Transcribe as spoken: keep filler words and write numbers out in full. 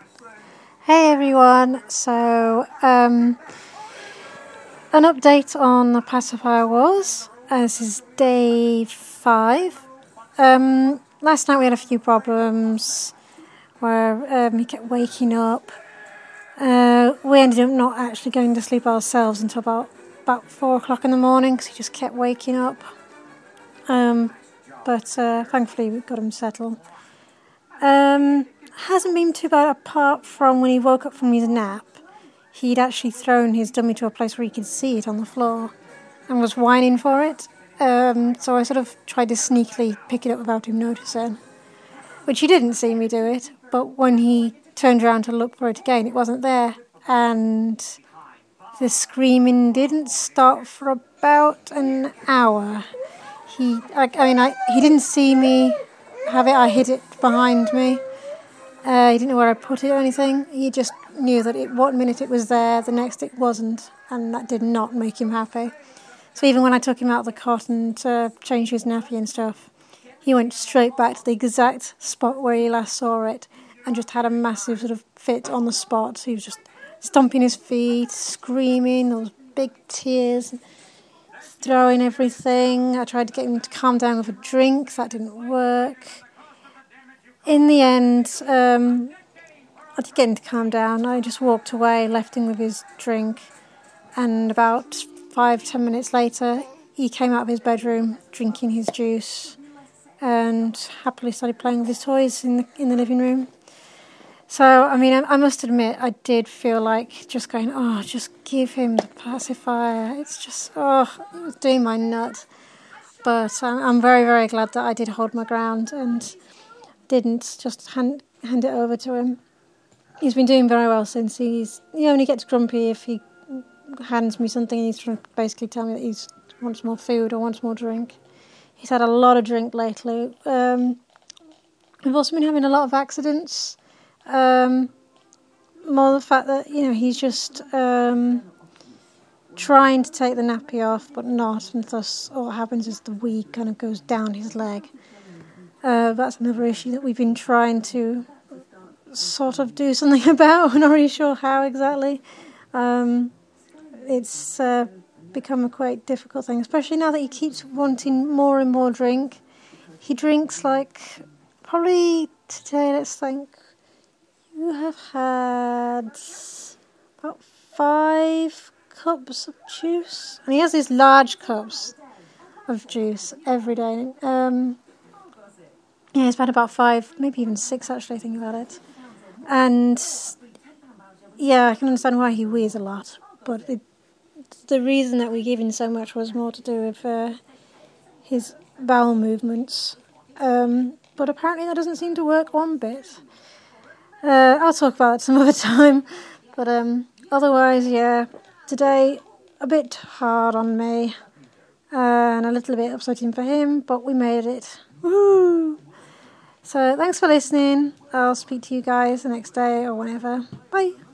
Hey everyone, so um, an update on the pacifier wars. Uh, this is day five. Um, last night we had a few problems where um, he kept waking up. Uh, we ended up not actually going to sleep ourselves until about, about four o'clock in the morning because he just kept waking up. Um, but uh, thankfully we got him settled. Um, hasn't been too bad apart from when he woke up from his nap. He'd actually thrown his dummy to a place where he could see it on the floor and was whining for it. Um, so I sort of tried to sneakily pick it up without him noticing, which he didn't see me do it. But when he turned around to look for it again, it wasn't there. And the screaming didn't stop for about an hour. He, I, I mean, I, he didn't see me have it. I hid it behind me. Uh, he didn't know where I put it or anything. He just knew that it, one minute it was there, the next it wasn't, and that did not make him happy. So even when I took him out of the cot and uh, changed his nappy and stuff, he went straight back to the exact spot where he last saw it and just had a massive sort of fit on the spot. He was just stomping his feet, screaming, those big tears, throwing everything. I tried to get him to calm down with a drink. That didn't work. In the end, um, I did get him to calm down. I just walked away, left him with his drink, and about five, ten minutes later, he came out of his bedroom drinking his juice and happily started playing with his toys in the, in the living room. So, I mean, I, I must admit, I did feel like just going, oh, just give him the pacifier. It's just, oh, it was doing my nut. But I'm, I'm very, very glad that I did hold my ground and didn't just hand, hand it over to him. He's been doing very well since. He's he only gets grumpy if he hands me something and he's trying to basically tell me that he wants more food or wants more drink. He's had a lot of drink lately. Um, we've also been having a lot of accidents. Um, more the fact that, you know, he's just um, trying to take the nappy off but not, and thus all that happens is the wee kind of goes down his leg. Uh, that's another issue that we've been trying to sort of do something about. We're not really sure how exactly. Um, it's uh, become a quite difficult thing, especially now that he keeps wanting more and more drink. He drinks like, probably today, let's think, you have had about five cups of juice. And he has these large cups of juice every day. Um... Yeah, he's had about five, maybe even six actually, thinking about it. And yeah, I can understand why he weighs a lot. But it, the reason that we gave him so much was more to do with uh, his bowel movements. Um, but apparently that doesn't seem to work one bit. Uh, I'll talk about it some other time. But um, otherwise, yeah, today a bit hard on me. Uh, and a little bit upsetting for him, but we made it. Woo! So thanks for listening. I'll speak to you guys the next day or whenever. Bye.